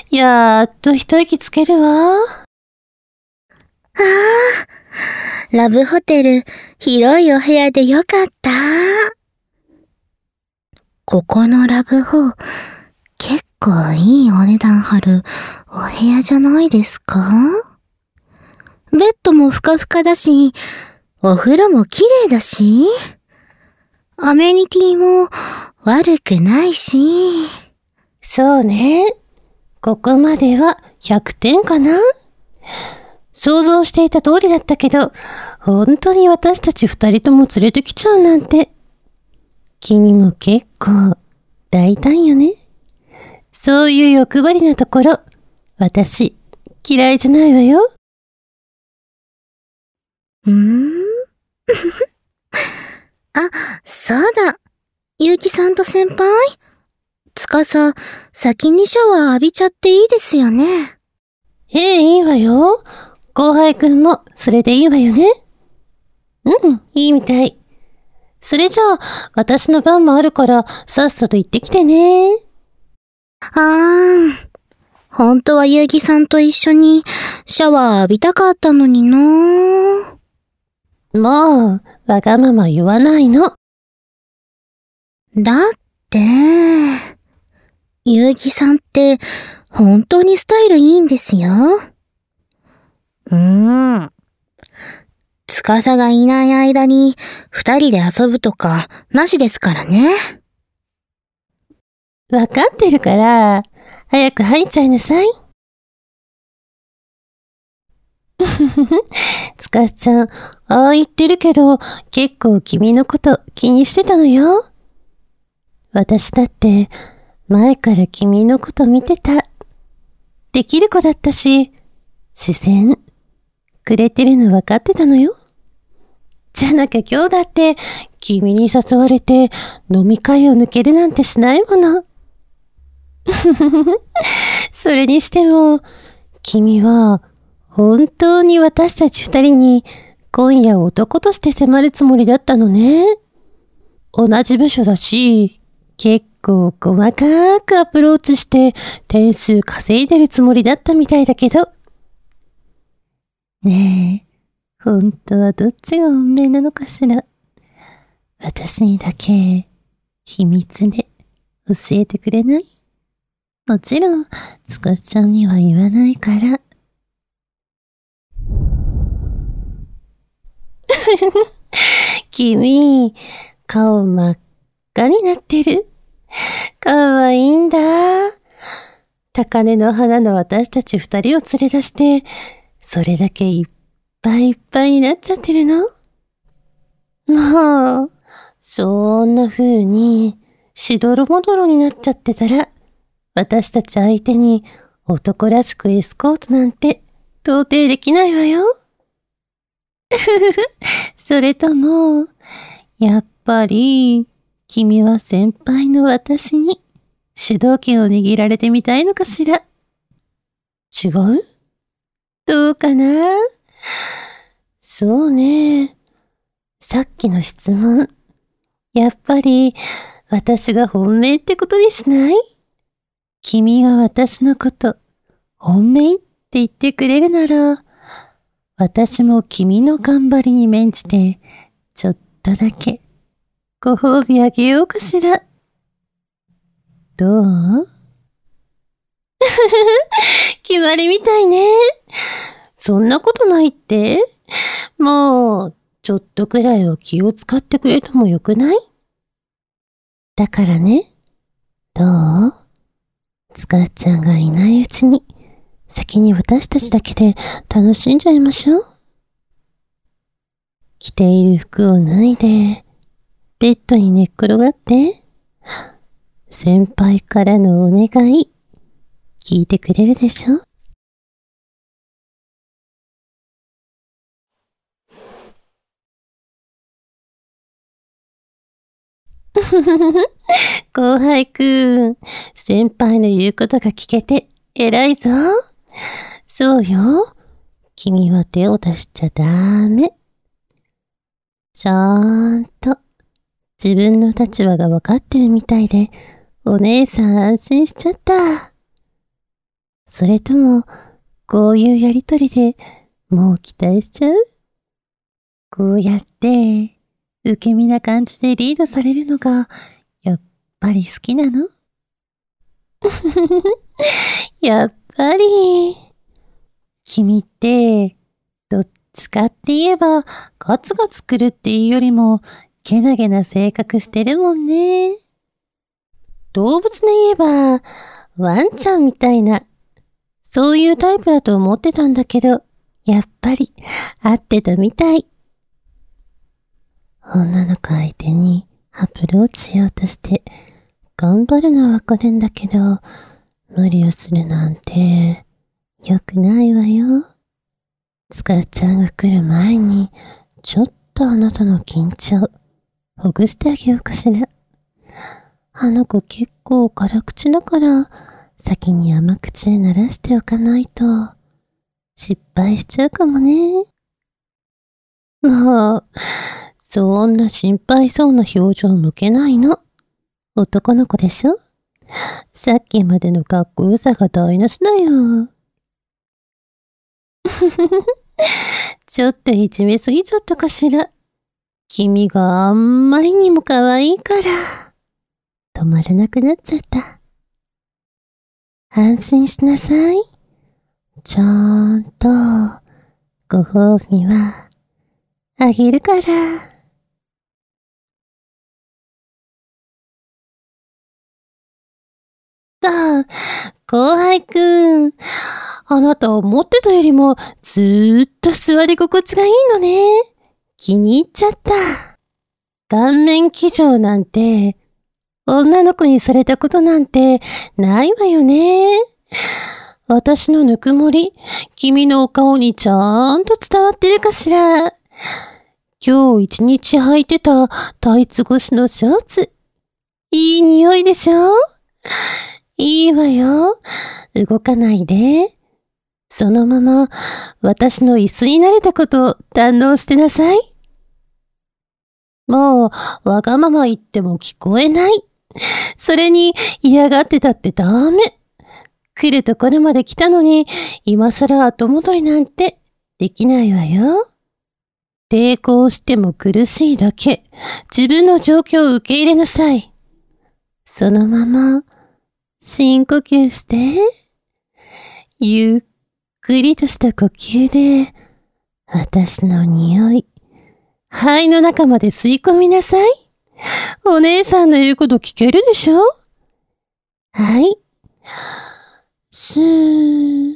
やっと一息つけるわ。 ラブホテル、広いお部屋でよかった。ここのラブホ、結構いいお値段張るお部屋じゃないですか？ベッドもふかふかだし、お風呂も綺麗だし、アメニティも悪くないし。 そうね。ここまでは100点かな。想像していた通りだったけど、本当に私たち2人とも連れてきちゃうなんて。君も結構大胆よね。そういう欲張りなところ、私嫌いじゃないわよ。 あ、そうだ。ゆうきさんと先輩？先にシャワー浴びちゃっていいですよね。 いいわよ。後輩くんもそれでいいわよね。いいみたい。それじゃあ、私の番もあるから、さっさと行ってきてね。 本当はゆうきさんと一緒にシャワー浴びたかったのにな。 もう、わがまま言わないの。 だって、ゆうきさんって本当にスタイルいいんですよ。司がいない間に二人で遊ぶとかなしですからね。 わかってるから、早く入っちゃいなさい。つかちゃん、言ってるけど、結構君のこと気にしてたのよ。私だって、前から君のこと見てた。できる子だったし、視線、くれてるの分かってたのよ。じゃなきゃ今日だって、君に誘われて飲み会を抜けるなんてしないもの。それにしても、君は本当に私たち二人に今夜男として迫るつもりだったのね。同じ部署だし、結構細かくアプローチして点数稼いでるつもりだったみたいだけど。ねえ、本当はどっちが本命なのかしら。私にだけ秘密で教えてくれない？もちろん、つかちゃんには言わないから。君、顔真っ赤になってる。かわいいんだ。高嶺の花の私たち二人を連れ出して、それだけいっぱいいっぱいになっちゃってるの？もう、そんな風に、しどろもどろになっちゃってたら、私たち相手に男らしくエスコートなんて到底できないわよ。それとも、やっぱり、君は先輩の私に主導権を握られてみたいのかしら。違う？どうかな？そうね。さっきの質問。やっぱり、私が本命ってことにしない？君が私のこと、本命って言ってくれるなら、私も君の頑張りに免じて、ちょっとだけ、ご褒美あげようかしら。どう？決まりみたいね。そんなことないって？もう、ちょっとくらいは気を使ってくれてもよくない？だからね、どう？つかちゃんがいないうちに、先に私たちだけで楽しんじゃいましょう。着ている服を脱いで、ベッドに寝っ転がって、先輩からのお願い、聞いてくれるでしょ？後輩くん、先輩の言うことが聞けて偉いぞ。そうよ。君は手を出しちゃダメ。ちゃんと自分の立場が分かってるみたいで、お姉さん安心しちゃった。 それとも、こういうやりとりでもう期待しちゃう？こうやって、受け身な感じでリードされるのが、やっぱり好きなの？やっぱり。君って、どっちかって言えば、ガツガツくるっていうよりも、けなげな性格してるもんね。動物で言えば、ワンちゃんみたいな、そういうタイプだと思ってたんだけど、やっぱり合ってたみたい。女の子相手にアプローチしようとして、頑張るのはわかるんだけど、無理をするなんて、良くないわよ。スカちゃんが来る前に、ちょっとあなたの緊張、ほぐしてあげようかしら。あの子結構辛口だから、先に甘口で慣らしておかないと、失敗しちゃうかもね。もう、そんな心配そうな表情向けないの。男の子でしょ？さっきまでのかっこよさが台無しだよ。ちょっといじめすぎちゃったかしら。君があんまりにも可愛いから、止まらなくなっちゃった。安心しなさい。ちゃんと、ご褒美は、あげるから。後輩くん。あなた思ってたよりもずーっと座り心地がいいのね。気に入っちゃった。顔面騎乗なんて、女の子にされたことなんてないわよね。私のぬくもり、君のお顔にちゃんと伝わってるかしら。今日一日履いてたタイツ越しのショーツ。いい匂いでしょ？いいわよ。動かないで。そのまま私の椅子になれたことを堪能してなさい。もうわがまま言っても聞こえない。それに嫌がってたってダメ。来るところまで来たのに今更後戻りなんてできないわよ。抵抗しても苦しいだけ。自分の状況を受け入れなさい。そのまま深呼吸して。ゆっくりとした呼吸で、私の匂い、肺の中まで吸い込みなさい。お姉さんの言うこと聞けるでしょ？はい。スー、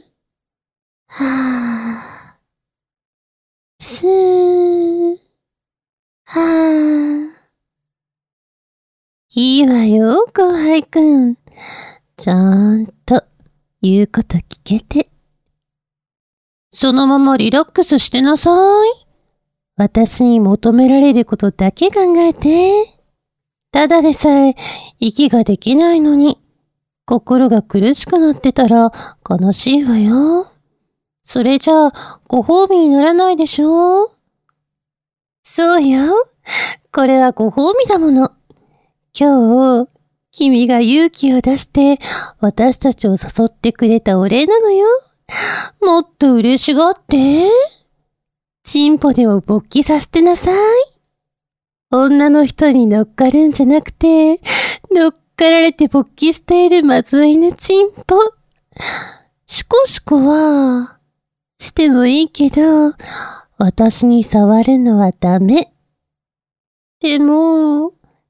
はー、スー、はー。いいわよ、後輩くん。ちゃんと言うこと聞けて。そのままリラックスしてなさい。私に求められることだけ考えて。ただでさえ息ができないのに、心が苦しくなってたら悲しいわよ。それじゃあご褒美にならないでしょ？そうよ。これはご褒美だもの。今日、君が勇気を出して私たちを誘ってくれたお礼なのよ。もっと嬉しがって。チンポでも勃起させてなさい。女の人に乗っかるんじゃなくて、乗っかられて勃起しているマズ犬チンポ。シコシコは、してもいいけど、私に触るのはダメ。でも、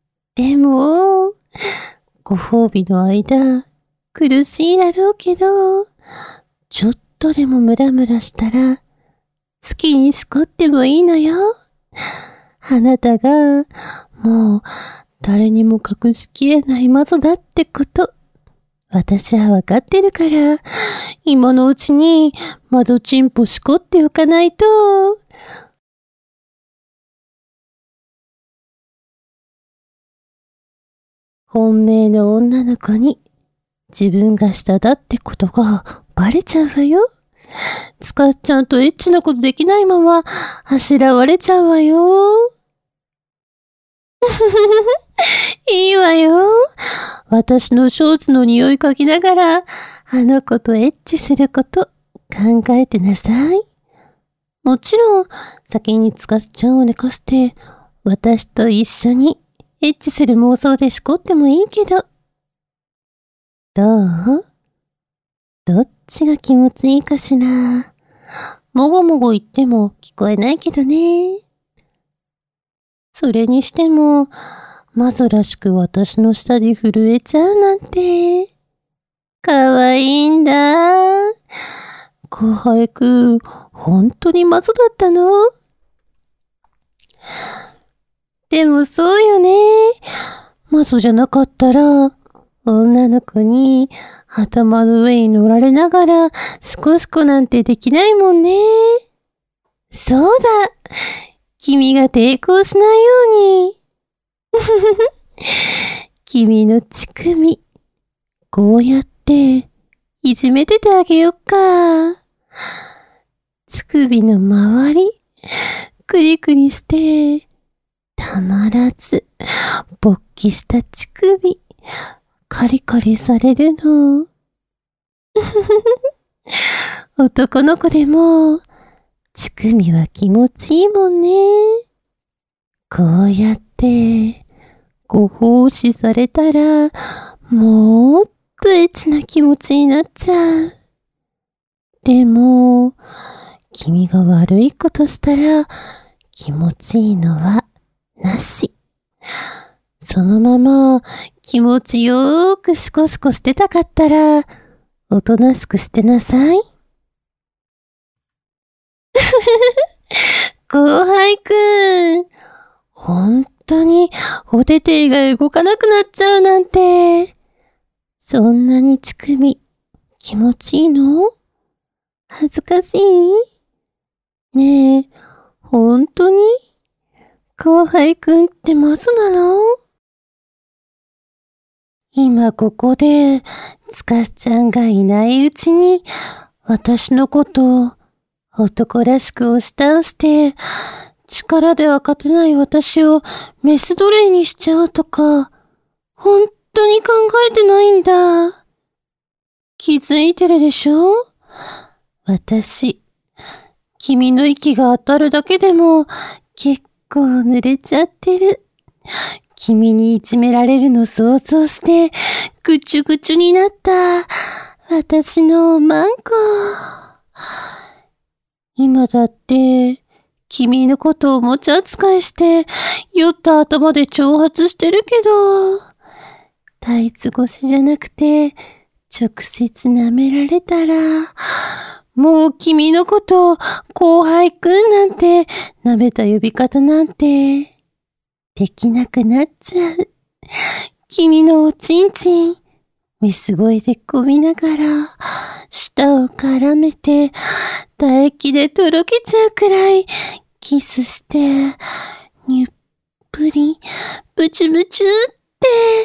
ご褒美の間、苦しいだろうけど、ちょっとでもムラムラしたら、好きにしこってもいいのよ。あなたが、もう、誰にも隠しきれないマゾだってこと。私はわかってるから、今のうちに、マゾチンポしこっておかないと。本命の女の子に、自分が下だってことがバレちゃうわよ。スカちゃんとエッチなことできないまま、あしらわれちゃうわよ。 いいわよ。私のショーツの匂い嗅ぎながら、あの子とエッチすること考えてなさい。もちろん、先につかすちゃんを寝かせて、私と一緒にエッチする妄想でしこってもいいけど。どう？どっちが気持ちいいかしら。もごもご言っても聞こえないけどね。それにしても、マゾらしく私の下で震えちゃうなんて。かわいいんだ。後輩くん、本当にマゾだったの？でもそうよね。マゾじゃなかったら、女の子に頭の上に乗られながらシコシコなんてできないもんね。そうだ。君が抵抗しないように。君の乳首、こうやっていじめててあげよっか。乳首の周り、クリクリして、たまらず、勃起した乳首、カリカリされるの。男の子でも、乳首は気持ちいいもんね。こうやって、ご奉仕されたら、もっとエッチな気持ちになっちゃう。でも、君が悪いことしたら、気持ちいいのはなし。そのまま気持ちよーくシコシコしてたかったら、おとなしくしてなさい。後輩くん、本当にお手手が動かなくなっちゃうなんて。そんなに乳首気持ちいいの？恥ずかしい？ねえ、本当に？後輩くんってマゾなの？今ここで、つかちゃんがいないうちに、私のことを男らしく押し倒して、力では勝てない私をメス奴隷にしちゃうとか、本当に考えてないんだ。気づいてるでしょ？私、君の息が当たるだけでも結構濡れちゃってる。君にいじめられるの想像して、ぐちゅぐちゅになった私のマンコ。今だって、君のことをおもちゃ扱いして、酔った頭で挑発してるけど、タイツ越しじゃなくて、直接舐められたら、もう君のこと、後輩くんなんて、舐めた呼び方なんて、できなくなっちゃう。君のおちんちん、メス声でこびながら、舌を絡めて、唾液でとろけちゃうくらい、キスして、にゅっぷり、ブチュブチュって、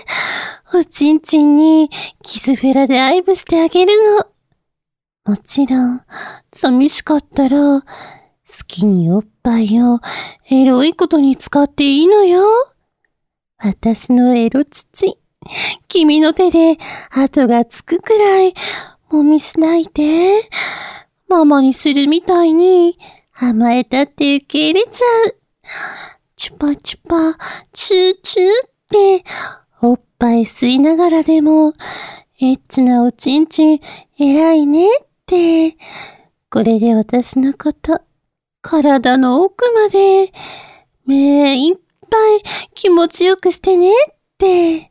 おちんちんにキスフェラで愛撫してあげるの。もちろん、寂しかったら、好きにおっぱいをエロいことに使っていいのよ。私のエロ乳、君の手で跡がつくくらい、もみしないで。ママにするみたいに、甘えたって受け入れちゃう。チュパチュパ、チューチューって、おっぱい吸いながらでも、エッチなおちんちん、偉いねって。これで私のこと、体の奥まで、目いっぱい気持ちよくしてねって。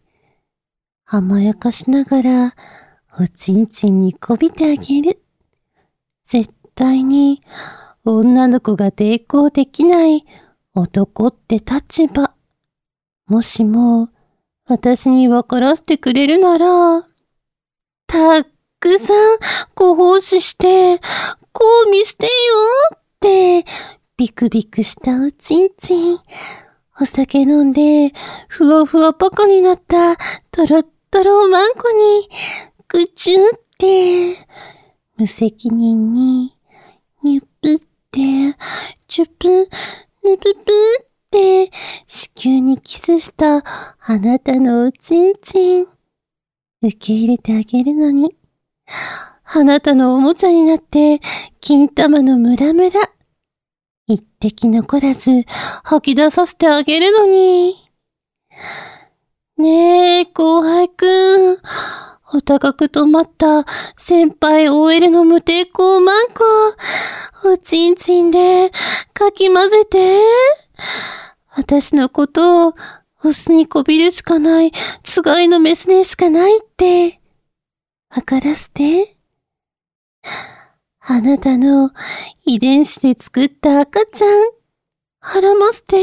甘やかしながら、おちんちんにこびてあげる。絶対に、女の子が抵抗できない男って立場。もしも、私に分からせてくれるなら、たくさんご奉仕して、こう見してよって、ビクビクしたおちんちん。お酒飲んで、ふわふわパカになったトロットロマンコに、ぐちゅって、無責任に、にゅぷって、チュプ、ぬぷぷっって子宮にキスしたあなたのおちんちん。受け入れてあげるのに。あなたのおもちゃになって金玉のムラムラ。一滴残らず吐き出させてあげるのに。ねえ、後輩くん。お高く止まった先輩 OL の無抵抗マンコ。おちんちんでかき混ぜて。私のことをオスにこびるしかないつがいのメスでしかないってわからせて。あなたの遺伝子で作った赤ちゃんはらませて。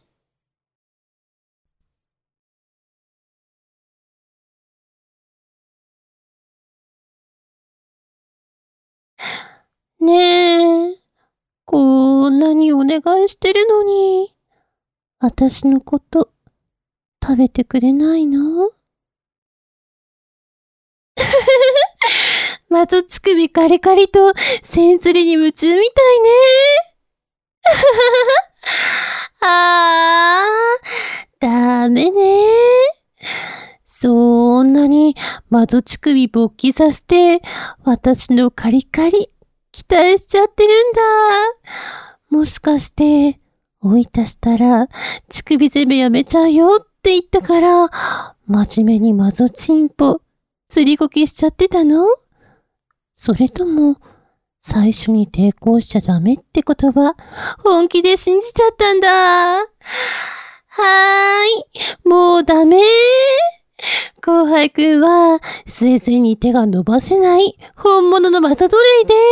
ねえ、こんなにお願いしてるのに、私のこと食べてくれないの？まと乳首カリカリと線釣りに夢中みたいね。あー、ダメね。そんなに窓乳首勃起させて、私のカリカリ期待しちゃってるんだ。もしかして、おいたしたら乳首攻めやめちゃうよって言ったから、真面目にマゾチンポ釣りこきしちゃってたの？それとも、最初に抵抗しちゃダメって言葉、本気で信じちゃったんだ。はーい、もうダメ。後輩くんは、スエズに手が伸ばせない本物のマザ奴隷です。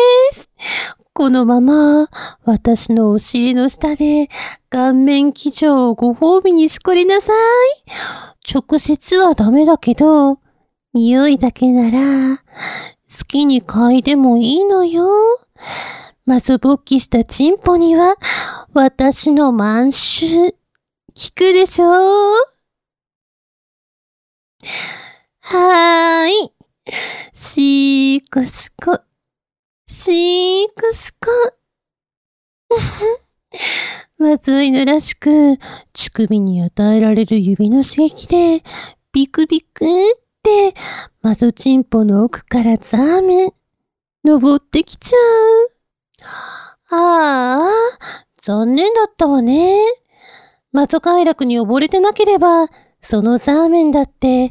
このまま、私のお尻の下で、顔面騎乗をご褒美にしこりなさい。直接はダメだけど、匂いだけなら、好きに嗅いでもいいのよ。マゾ勃起したチンポには、私の満州、効くでしょ？はーい。しーこしこ。しーこしこ。まずいのらしく、乳首に与えられる指の刺激で、ビクビクって、マゾチンポの奥からザーメン、登ってきちゃう。ああ、残念だったわね。マゾ快楽に溺れてなければ、そのザーメンだって、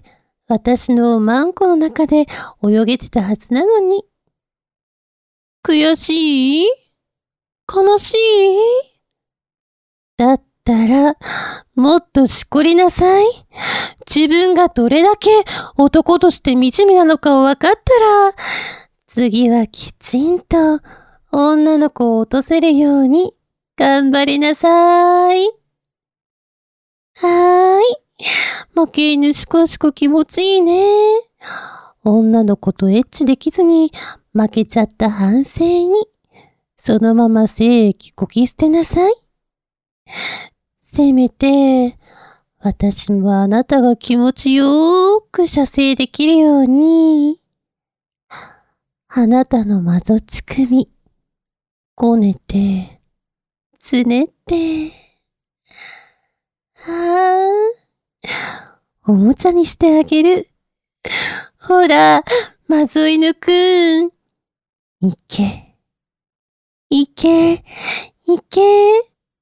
私のマンコの中で泳げてたはずなのに。悔しい？悲しい？だったら、もっとしこりなさい。自分がどれだけ男として惨めなのかを分かったら、次はきちんと女の子を落とせるように頑張りなさい。はーい。負け犬しこしこ気持ちいいね。女の子とエッチできずに負けちゃった反省に、そのまま精液こき捨てなさい。せめて、私もあなたが気持ちよーく射精できるように、あなたのマゾ乳首、こねて、つねって、おもちゃにしてあげる。ほら、マゾ犬くん。いけ、いけ、いけ、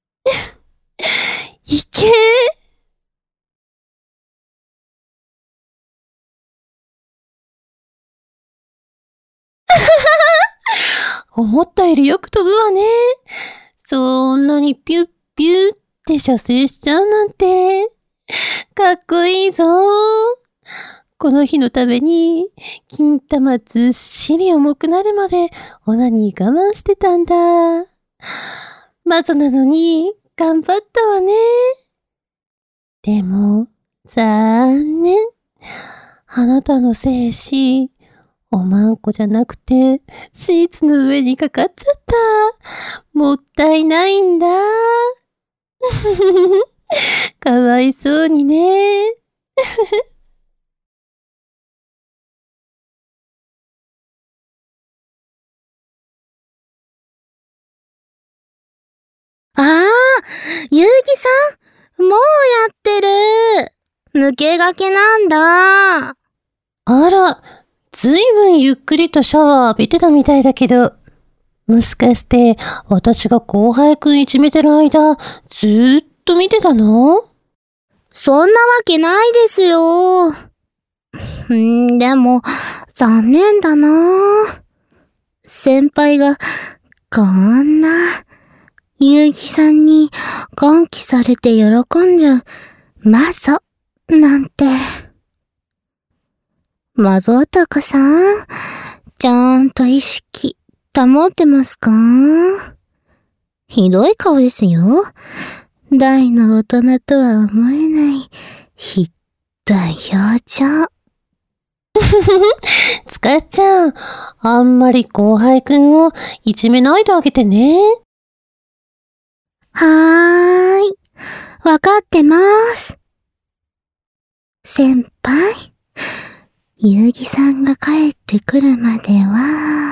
いけ。思ったよりよく飛ぶわね。そんなにピュッピュッって射精しちゃうなんて。かっこいいぞ。この日のために、金玉ずっしり重くなるまでオナニー我慢してたんだ。マゾなのに頑張ったわね。でも、残念。あなたの精子、おまんこじゃなくて、シーツの上にかかっちゃった。もったいないんだ。かわいそうにね。 ああ、 ゆうぎさん、もうやってる。抜け駆けなんだ。 あら、ずいぶんゆっくりとシャワー浴びてたみたいだけど、もしかして私が後輩くんいじめてる間、ずーっと見てたの？ そんなわけないですよ。でも、残念だな。先輩が、こんな、ゆうぎさんに歓喜されて喜んじゃう、マゾ、なんて。マゾ男さん、ちゃんと意識、保ってますか？ひどい顔ですよ。大の大人とは思えない、ひっどい表情。 つかちゃん、あんまり後輩くんをいじめないであげてね。 はーい。わかってます。先輩、ゆうぎさんが帰ってくるまでは、